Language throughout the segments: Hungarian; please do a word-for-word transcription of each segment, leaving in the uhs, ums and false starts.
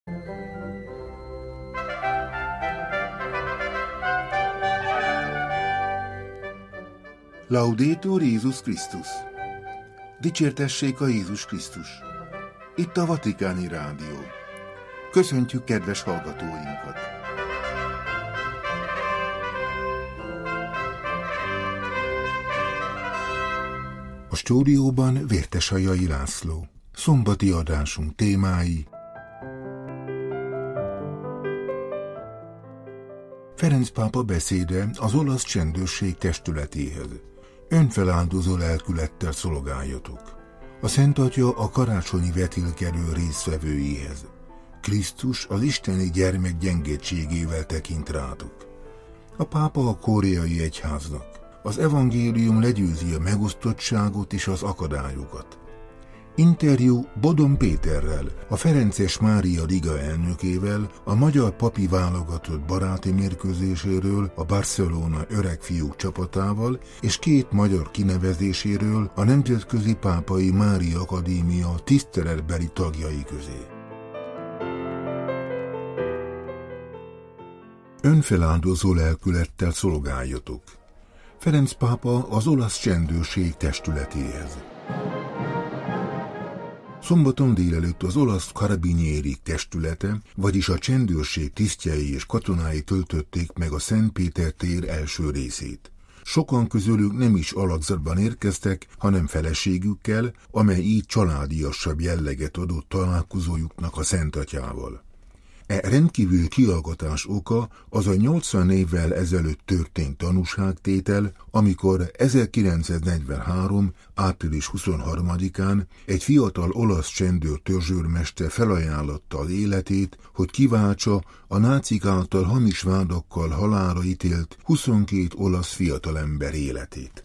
Laudetur Jézus Krisztus! Dicsértessék a Jézus Krisztus! Itt a Vatikáni Rádió. Köszöntjük kedves hallgatóinkat! A stúdióban Vértesajai László. Szombati adásunk témái: Ferenc pápa beszéde az olasz csendőrség testületéhez. Önfeláldozó lelkülettel szolgáljatok. A Szent Atya a karácsonyi vetélkedő résztvevőihez. Krisztus az isteni gyermek gyengétségével tekint rátok. A pápa a koreai egyháznak. Az evangélium legyőzi a megosztottságot és az akadályokat. Interjú Bodon Péterrel, a Ferences Mária Liga elnökével, a magyar papi válogatott baráti mérkőzéséről, a Barcelona öregfiúk csapatával és két magyar kinevezéséről a Nemzetközi Pápai Mária Akadémia tiszteletbeli tagjai közé. Önfeláldozó lelkülettel szolgáljatok. Ferenc pápa az olasz csendőrség testületéhez. Szombaton délelőtt az olasz Carabinieri testülete, vagyis a csendőrség tisztjei és katonái töltötték meg a Szent Péter tér első részét. Sokan közülük nem is alakzatban érkeztek, hanem feleségükkel, amely így családiasabb jelleget adott találkozójuknak a Szent Atyával. E rendkívül kialgatás oka az a nyolcvan évvel ezelőtt történt tanúságtétel, amikor ezerkilencszáznegyvenhárom. április huszonharmadikán egy fiatal olasz csendőr törzsőrmester felajánlotta az életét, hogy kiváltsa a nácik által hamis vádakkal halálra ítélt huszonkét olasz fiatalember életét.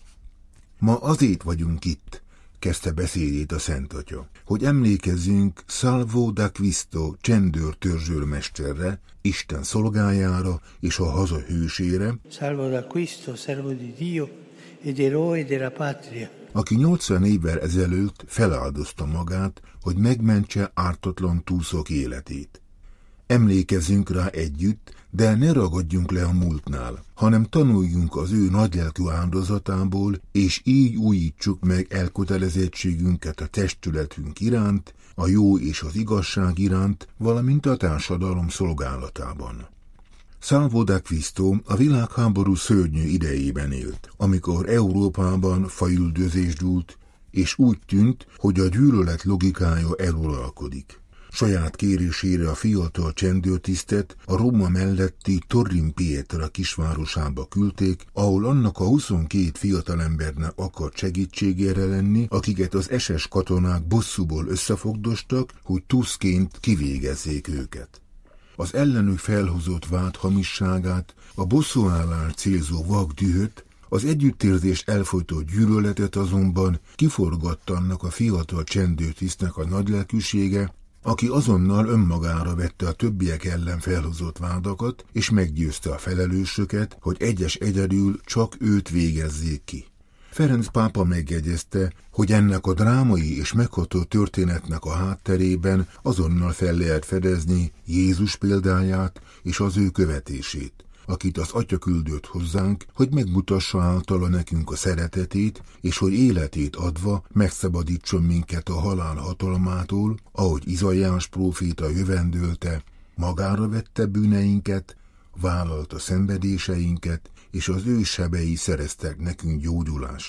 Ma azért vagyunk itt, kezdte beszédét a Szent Atya, hogy emlékezzünk Salvo d'Acquisto csendőr törzsőrmesterre, Isten szolgájára és a haza hősére, Salvo d'Acquisto, servo di Dio ed eroe della patria, aki nyolcvan évvel ezelőtt feláldozta magát, hogy megmentse ártatlan túszok életét. Emlékezzünk rá együtt, de ne ragadjunk le a múltnál, hanem tanuljunk az ő nagylelkű áldozatából, és így újítsuk meg elkötelezettségünket a testületünk iránt, a jó és az igazság iránt, valamint a társadalom szolgálatában. Salvo d'Acquisto a világháború szörnyű idejében élt, amikor Európában fajüldözés dúlt, és úgy tűnt, hogy a gyűlölet logikája eluralkodik. Saját kérésére a fiatal csendőrtisztet a Róma melletti Torrin Pietra kisvárosába küldték, ahol annak a huszonkét fiatalembernek akart segítségére lenni, akiket az es es katonák bosszúból összefogdostak, hogy tuszként kivégezzék őket. Az ellenük felhozott vád hamisságát, a bosszúállás célzó vak dühöt, az együttérzést elfojtott gyűlöletet azonban kiforgatta annak a fiatal csendőrtisztnek a nagylelkűsége, aki azonnal önmagára vette a többiek ellen felhozott vádakat, és meggyőzte a felelősöket, hogy egyes egyedül csak őt végezzék ki. Ferenc pápa megjegyezte, hogy ennek a drámai és megható történetnek a hátterében azonnal fel lehet fedezni Jézus példáját és az ő követését, akit az Atya küldött hozzánk, hogy megmutassa általa nekünk a szeretetét, és hogy életét adva megszabadítson minket a halál hatalmától, ahogy Izaiás próféta jövendölte, magára vette bűneinket, vállalta szenvedéseinket, és az ő sebei szereztek nekünk gyógyulást.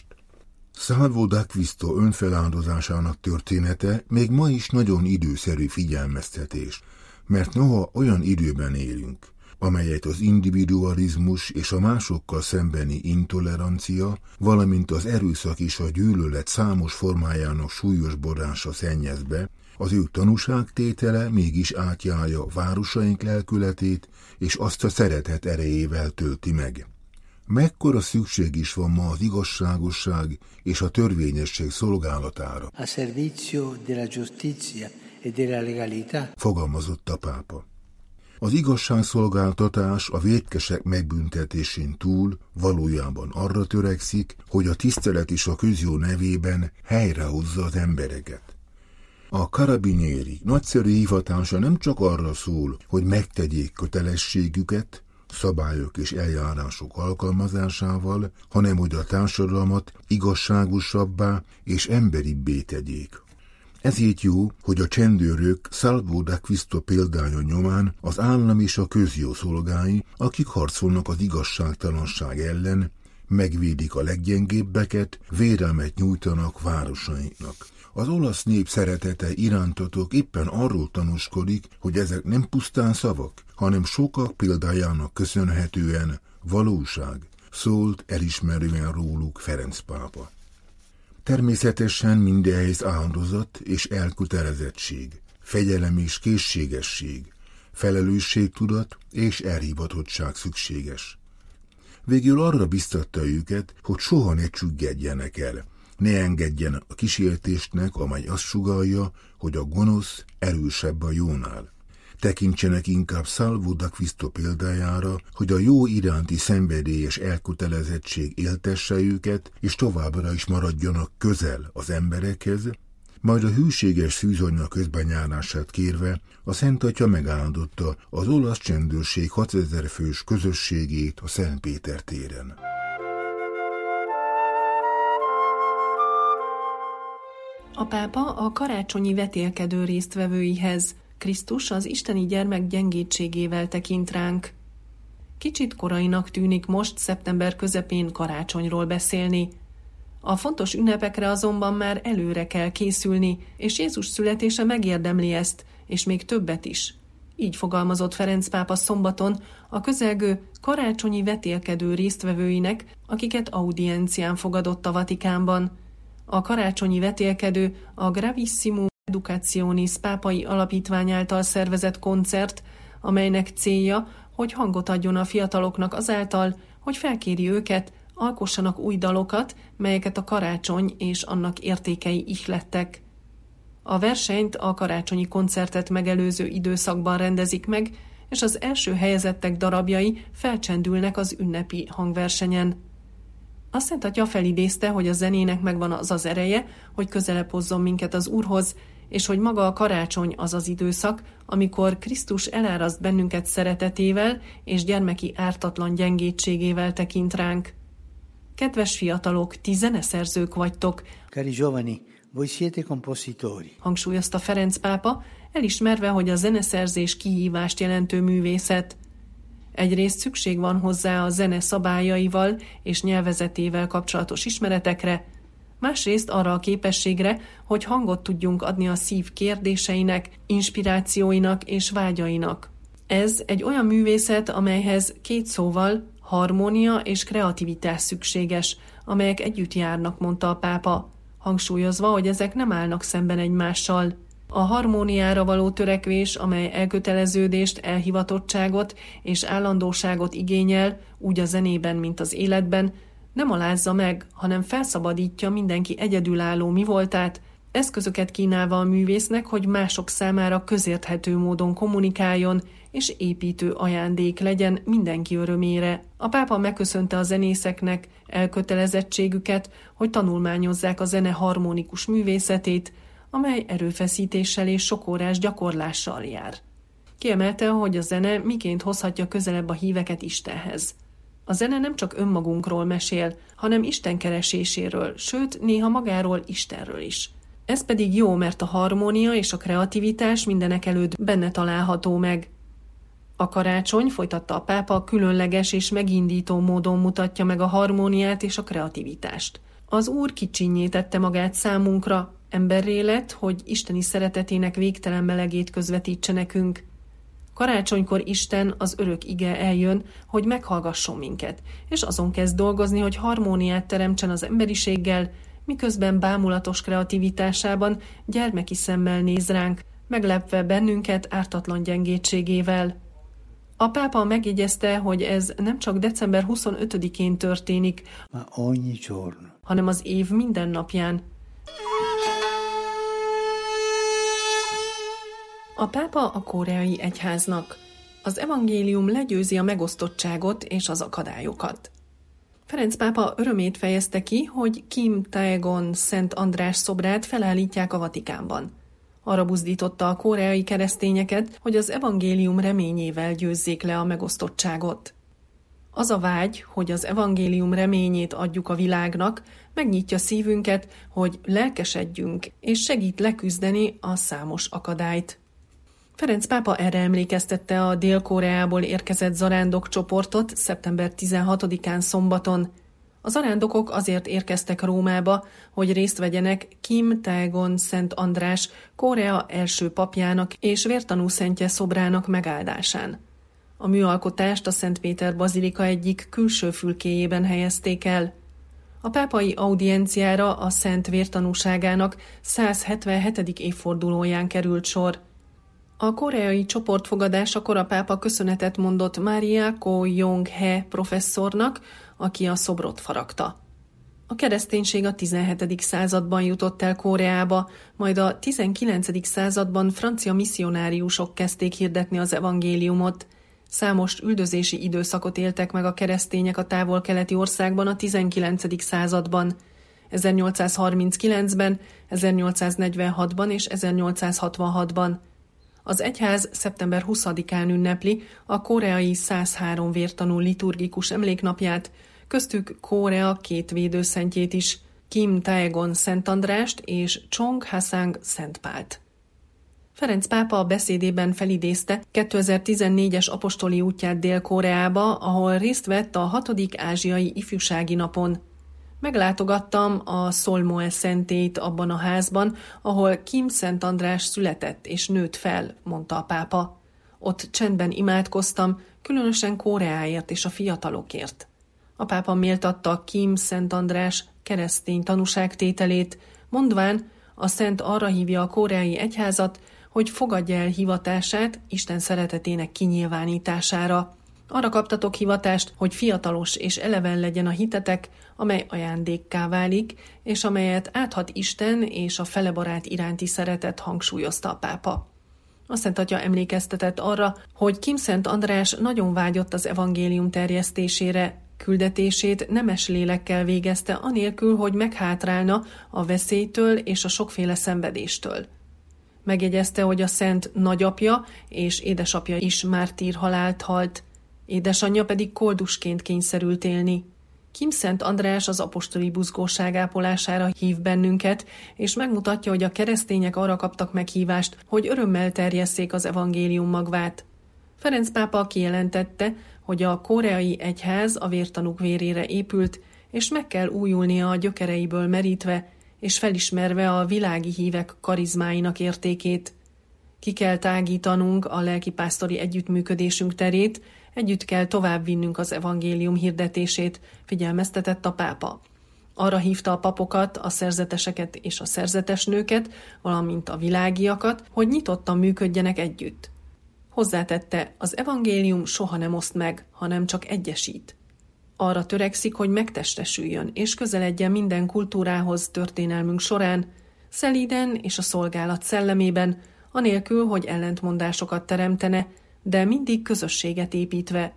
Salvo d'Acquisto önfeláldozásának története még ma is nagyon időszerű figyelmeztetés, mert noha olyan időben élünk, amelyet az individualizmus és a másokkal szembeni intolerancia, valamint az erőszak és a gyűlölet számos formájának súlyosbodása szennyez be, az ő tanúságtétele mégis átjárja városaink lelkületét, és azt a szeretet erejével tölti meg. Mekkora szükség is van ma az igazságosság és a törvényesség szolgálatára, a servizio della giustizia e della legalità, fogalmazott a pápa. Az igazságszolgáltatás a vétkesek megbüntetésén túl valójában arra törekszik, hogy a tisztelet és a közjó nevében helyrehozza az embereket. A carabinieri nagyszerű hivatása nem csak arra szól, hogy megtegyék kötelességüket, szabályok és eljárások alkalmazásával, hanem hogy a társadalmat igazságosabbá és emberibbé tegyék. Ezért jó, hogy a csendőrök Salvo d'Acquisto példája nyomán az állam és a közjó szolgái, akik harcolnak az igazságtalanság ellen, megvédik a leggyengébbeket, védelmet nyújtanak városainknak. Az olasz nép szeretete irántatok éppen arról tanúskodik, hogy ezek nem pusztán szavak, hanem sokak példájának köszönhetően valóság, szólt elismerően róluk Ferenc pápa. Természetesen mindehhez áldozat és elkötelezettség, fegyelem és készségesség, felelősségtudat és elhivatottság szükséges. Végül arra biztatta őket, hogy soha ne csüggedjenek el, ne engedjen a kísértésnek, amely azt sugallja, hogy a gonosz erősebb a jónál. Tekintsenek inkább Salvo d'Acquisto példájára, hogy a jó iránti szenvedélyes elkötelezettség éltesse őket, és továbbra is maradjanak közel az emberekhez, majd a hűséges szűzanyja közbenjárását kérve a Szent Atya megáldotta az olasz csendőrség hatezer fős közösségét a Szent Péter téren. A pápa a karácsonyi vetélkedő résztvevőihez, Krisztus az isteni gyermek gyengétségével tekint ránk. Kicsit korainak tűnik most szeptember közepén karácsonyról beszélni. A fontos ünnepekre azonban már előre kell készülni, és Jézus születése megérdemli ezt, és még többet is. Így fogalmazott Ferenc pápa szombaton a közelgő karácsonyi vetélkedő résztvevőinek, akiket audiencián fogadott a Vatikánban. A karácsonyi vetélkedő a Gravissimo Educationis pápai alapítvány által szervezett koncert, amelynek célja, hogy hangot adjon a fiataloknak azáltal, hogy felkéri őket, alkossanak új dalokat, melyeket a karácsony és annak értékei ihlettek. A versenyt a karácsonyi koncertet megelőző időszakban rendezik meg, és az első helyezettek darabjai felcsendülnek az ünnepi hangversenyen. A Szent Atya felidézte, hogy a zenének megvan az az ereje, hogy közelebb hozzon minket az Úrhoz, és hogy maga a karácsony az az időszak, amikor Krisztus eláraszt bennünket szeretetével és gyermeki ártatlan gyengétségével tekint ránk. Kedves fiatalok, ti zeneszerzők vagytok, Cari giovani, voi siete compositori. Hangsúlyozta Ferenc pápa, elismerve, hogy a zeneszerzés kihívást jelentő művészet. Egyrészt szükség van hozzá a zene szabályaival és nyelvezetével kapcsolatos ismeretekre, másrészt arra a képességre, hogy hangot tudjunk adni a szív kérdéseinek, inspirációinak és vágyainak. Ez egy olyan művészet, amelyhez két szóval harmónia és kreativitás szükséges, amelyek együtt járnak, mondta a pápa, hangsúlyozva, hogy ezek nem állnak szemben egymással. A harmóniára való törekvés, amely elköteleződést, elhivatottságot és állandóságot igényel, úgy a zenében, mint az életben, nem alázza meg, hanem felszabadítja mindenki egyedülálló mivoltát, eszközöket kínálva a művésznek, hogy mások számára közérthető módon kommunikáljon, és építő ajándék legyen mindenki örömére. A pápa megköszönte a zenészeknek elkötelezettségüket, hogy tanulmányozzák a zene harmonikus művészetét, amely erőfeszítéssel és sok órás gyakorlással jár. Kiemelte, hogy a zene miként hozhatja közelebb a híveket Istenhez. A zene nem csak önmagunkról mesél, hanem Isten kereséséről, sőt, néha magáról, Istenről is. Ez pedig jó, mert a harmónia és a kreativitás mindenekelőtt benne található meg. A karácsony, folytatta a pápa, különleges és megindító módon mutatja meg a harmóniát és a kreativitást. Az Úr kicsinnyé tette magát számunkra, emberré lett, hogy isteni szeretetének végtelen melegét közvetítse nekünk. Karácsonykor Isten, az örök ige eljön, hogy meghallgasson minket, és azon kezd dolgozni, hogy harmóniát teremtsen az emberiséggel, miközben bámulatos kreativitásában gyermeki szemmel néz ránk, meglepve bennünket ártatlan gyengétségével. A pápa megjegyezte, hogy ez nem csak december huszonötödikén történik, Ma ogni giorno. hanem az év minden napján. A pápa a koreai egyháznak. Az evangélium legyőzi a megosztottságot és az akadályokat. Ferenc pápa örömét fejezte ki, hogy Kim Taegon Szent András szobrát felállítják a Vatikánban. Arra buzdította a koreai keresztényeket, hogy az evangélium reményével győzzék le a megosztottságot. Az a vágy, hogy az evangélium reményét adjuk a világnak, megnyitja szívünket, hogy lelkesedjünk, és segít leküzdeni a számos akadályt. Ferenc pápa erre emlékeztette a Dél-Koreából érkezett zarándok csoportot szeptember tizenhatodikán szombaton. A zarándokok azért érkeztek Rómába, hogy részt vegyenek Kim Tae-gon Szent András, Korea első papjának és vértanúszentje szobrának megáldásán. A műalkotást a Szent Péter bazilika egyik külső fülkéjében helyezték el. A pápai audienciára a Szent vértanúságának száz hetvenhetedik évfordulóján került sor. A koreai csoport fogadásakor a pápa köszönetet mondott Maria Ko-Yong-he professzornak, aki a szobrot faragta. A kereszténység a tizenhetedik században jutott el Koreába, majd a tizenkilencedik században francia misszionáriusok kezdték hirdetni az evangéliumot. Számos üldözési időszakot éltek meg a keresztények a távol-keleti országban a tizenkilencedik században. ezernyolcszázharminckilencben, ezernyolcszáznegyvenhatban és ezernyolcszázhatvanhatban. Az egyház szeptember huszadikán ünnepli a koreai száz három vértanú liturgikus emléknapját, köztük Korea két védőszentjét is, Kim Tae-gon Szent Andrást és Chong Ha-sang Szent Pált. Ferenc pápa a beszédében felidézte kétezer-tizennégyes apostoli útját Dél-Koreába, ahol részt vett a hatodik ázsiai ifjúsági napon. Meglátogattam a Szolmoe szentét abban a házban, ahol Kim Szent András született és nőtt fel, mondta a pápa. Ott csendben imádkoztam, különösen Koreáért és a fiatalokért. A pápa méltatta Kim Szent András keresztény tanúságtételét, mondván, a szent arra hívja a koreai egyházat, hogy fogadja el hivatását Isten szeretetének kinyilvánítására. Arra kaptatok hivatást, hogy fiatalos és eleven legyen a hitetek, amely ajándékká válik, és amelyet áthat Isten és a felebarát iránti szeretet, hangsúlyozta a pápa. A Szent Atya emlékeztetett arra, hogy Kim Szent András nagyon vágyott az evangélium terjesztésére, küldetését nemes lélekkel végezte, anélkül, hogy meghátrálna a veszélytől és a sokféle szenvedéstől. Megjegyezte, hogy a szent nagyapja és édesapja is mártír halált halt, édesanyja pedig koldusként kényszerült élni. Kim Szent András az apostoli buzgóság ápolására hív bennünket, és megmutatja, hogy a keresztények arra kaptak meghívást, hogy örömmel terjesszék az evangélium magvát. Ferenc pápa kijelentette, hogy a koreai egyház a vértanúk vérére épült, és meg kell újulnia a gyökereiből merítve, és felismerve a világi hívek karizmáinak értékét. Ki kell tágítanunk a lelkipásztori együttműködésünk terét, együtt kell továbbvinnünk az evangélium hirdetését, figyelmeztetett a pápa. Arra hívta a papokat, a szerzeteseket és a szerzetesnőket, valamint a világiakat, hogy nyitottan működjenek együtt. Hozzátette, az evangélium soha nem oszt meg, hanem csak egyesít. Arra törekszik, hogy megtestesüljön, és közeledjen minden kultúrához történelmünk során, szelíden és a szolgálat szellemében, anélkül, hogy ellentmondásokat teremtene, de mindig közösséget építve.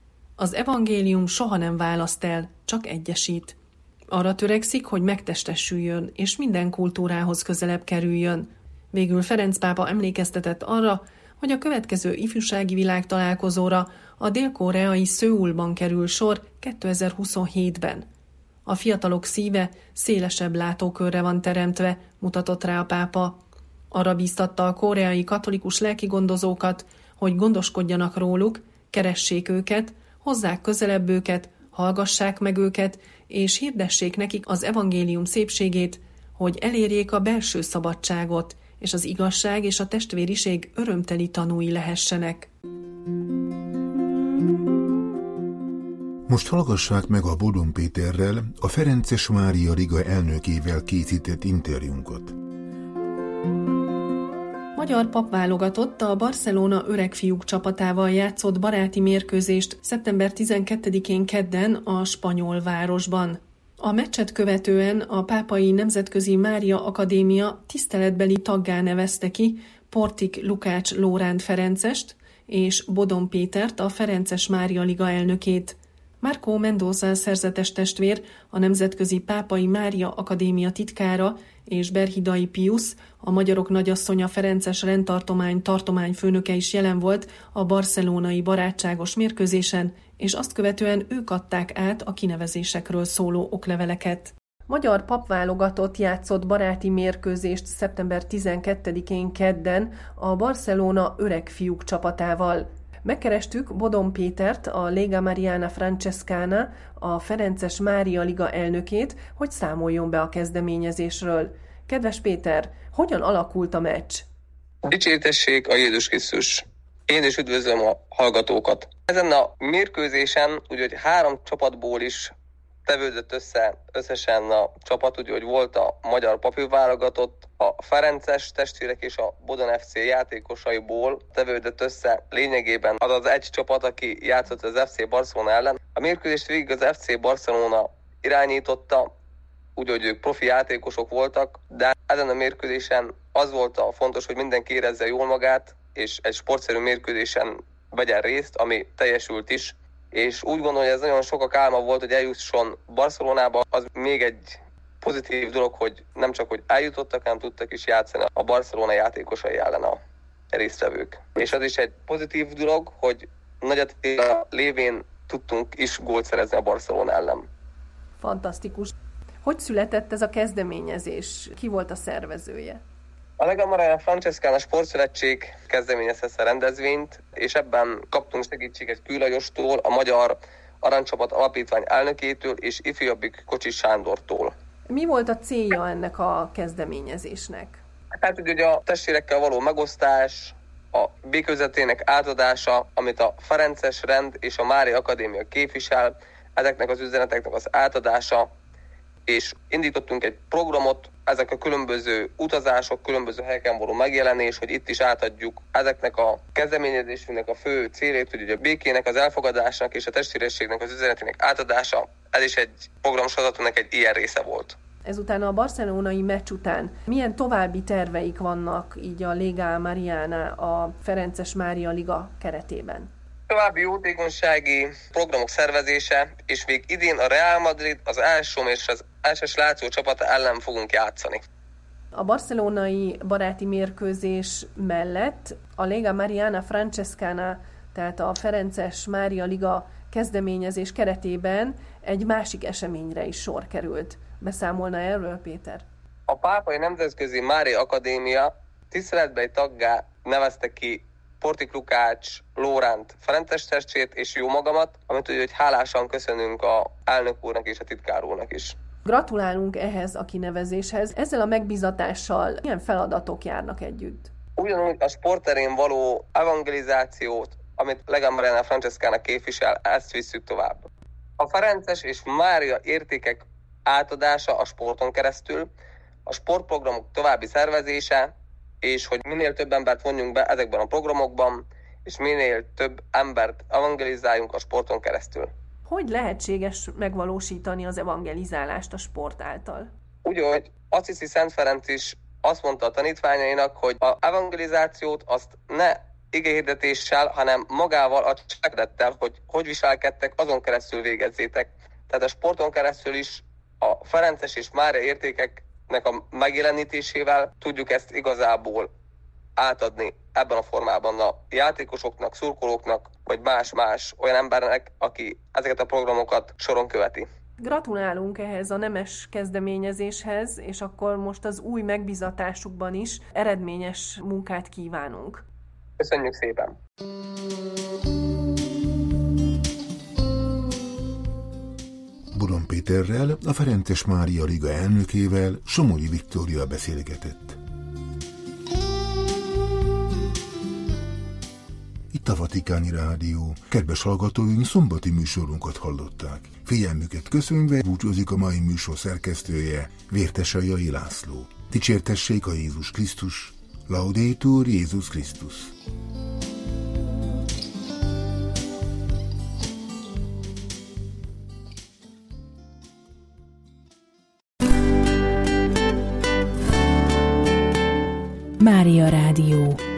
Az evangélium soha nem választ el, csak egyesít. Arra törekszik, hogy megtestesüljön, és minden kultúrához közelebb kerüljön. Végül Ferenc pápa emlékeztetett arra, hogy a következő ifjúsági világtalálkozóra a dél-koreai Szöulban kerül sor kétezer-huszonhétben. A fiatalok szíve szélesebb látókörre van teremtve, mutatott rá a pápa. Arra bíztatta a koreai katolikus lelkigondozókat, hogy gondoskodjanak róluk, keressék őket, hozzák közelebb őket, hallgassák meg őket, és hirdessék nekik az evangélium szépségét, hogy elérjék a belső szabadságot, és az igazság és a testvériség örömteli tanúi lehessenek. Most hallgassák meg a Bodon Péterrel, a Ferences Mária Riga elnökével készített interjúnkat. Magyar pap válogatott a Barcelona öregfiúk csapatával játszott baráti mérkőzést szeptember tizenkettedikén kedden a spanyol városban. A meccset követően a Pápai Nemzetközi Mária Akadémia tiszteletbeli taggá nevezte ki Portik Lukács Lóránt Ferencest és Bodon Pétert, a Ferences Mária Liga elnökét. Marco Mendoza szerzetes testvér, a Nemzetközi Pápai Mária Akadémia titkára és Berhidai Piusz, a magyarok nagyasszonya Ferences rendtartomány tartományfőnöke is jelen volt a barcelonai barátságos mérkőzésen, és azt követően ők adták át a kinevezésekről szóló okleveleket. Magyar papválogatott játszott baráti mérkőzést szeptember tizenkettedikén kedden a Barcelona öreg fiúk csapatával. Megkerestük Bodon Pétert, a Lega Mariana Francescana, a Ferences Mária Liga elnökét, hogy számoljon be a kezdeményezésről. Kedves Péter, hogyan alakult a meccs? Dicsértessék a Jézus Krisztus! Én is üdvözlöm a hallgatókat! Ezen a mérkőzésen ugye, hogy három csapatból is tevődött össze összesen a csapat, ugye, hogy volt a magyar papírválogatott, a Ferences testvérek és a Bodon ef cé játékosaiból tevődött össze lényegében az az egy csapat, aki játszott az ef cé Barcelona ellen. A mérkőzést végig az ef cé Barcelona irányította, úgy, hogy ők profi játékosok voltak, de ezen a mérkőzésen az volt a fontos, hogy mindenki érezze jól magát, és egy sportszerű mérkőzésen vegyen részt, ami teljesült is. És úgy gondolom, hogy ez nagyon sokak álma volt, hogy eljusson Barcelonába. Az még egy pozitív dolog, hogy nem csak hogy eljutottak, hanem tudtak is játszani a Barcelona játékosai ellen a résztvevők. És az is egy pozitív dolog, hogy Nagy Attila lévén tudtunk is gólt szerezni a Barcelona ellen. Fantasztikus. Hogy született ez a kezdeményezés? Ki volt a szervezője? A Lega Mariana Francescana Sportszövetség kezdeményezte ezt a rendezvényt, és ebben kaptunk segítséget Kül Lajostól, a Magyar Aranycsapat Alapítvány elnökétől és ifjabbik Kocsis Sándortól. Mi volt a célja ennek a kezdeményezésnek? Hát ugye a testvérekkel való megosztás, a békőzetének átadása, amit a Ferences Rend és a Mária Akadémia képvisel, ezeknek az üzeneteknek az átadása, és indítottunk egy programot, ezek a különböző utazások, különböző helyeken való megjelenés, hogy itt is átadjuk ezeknek a kezdeményezésünknek a fő célját, hogy a békének, az elfogadásnak és a testvérességnek az üzenetének átadása, ez is egy programsorozatunk egy ilyen része volt. Ezután a barcelonai meccs után milyen további terveik vannak így a Lega Mariana, a Ferences Mária Liga keretében? További jótékonysági programok szervezése, és még idén a Real Madrid, az Alsom és az es es Lazio csapata ellen fogunk játszani. A barcelonai baráti mérkőzés mellett a Lega Mariana Francescana, tehát a Ferences Mária Liga kezdeményezés keretében egy másik eseményre is sor került. Beszámolna erről, Péter? A Pápai Nemzetközi Mária Akadémia tiszteletbeli taggá nevezte ki Portik Lukács, Lóránt, Ferences testvért és jó magamat, amit úgy, hogy hálásan köszönünk a elnök úrnak és a titkár úrnak is. Gratulálunk ehhez a kinevezéshez. Ezzel a megbízatással milyen feladatok járnak együtt? Ugyanúgy a sportterén való evangelizációt, amit Lega Mariana Francescana képvisel, ezt visszük tovább. A Ferences és Mária értékek átadása a sporton keresztül, a sportprogramok további szervezése, és hogy minél több embert vonjunk be ezekben a programokban, és minél több embert evangelizáljunk a sporton keresztül. Hogy lehetséges megvalósítani az evangelizálást a sport által? Úgy, hogy Assisi Szent Ferenc is azt mondta a tanítványainak, hogy az evangelizációt azt ne igehirdetéssel, hanem magával a cselekedettel, hogy hogy viselkedtek, azon keresztül végezzétek. Tehát a sporton keresztül is a Ferences és Mária értékeknek a megjelenítésével tudjuk ezt igazából átadni ebben a formában a játékosoknak, szurkolóknak, vagy más-más olyan embernek, aki ezeket a programokat soron követi. Gratulálunk ehhez a nemes kezdeményezéshez, és akkor most az új megbízatásukban is eredményes munkát kívánunk. Köszönjük szépen! Bodon Péterrel, a Ferences Mária Liga elnökével Somogyi Viktória beszélgetett. Itt a Vatikáni Rádió. Kedves hallgatóink, szombati műsorunkat hallották. Figyelmüket köszönve búcsúzik a mai műsor szerkesztője, Vértesai László. Dicsértessék a Jézus Krisztus. Laudetur Jézus Krisztus. Mária Rádió.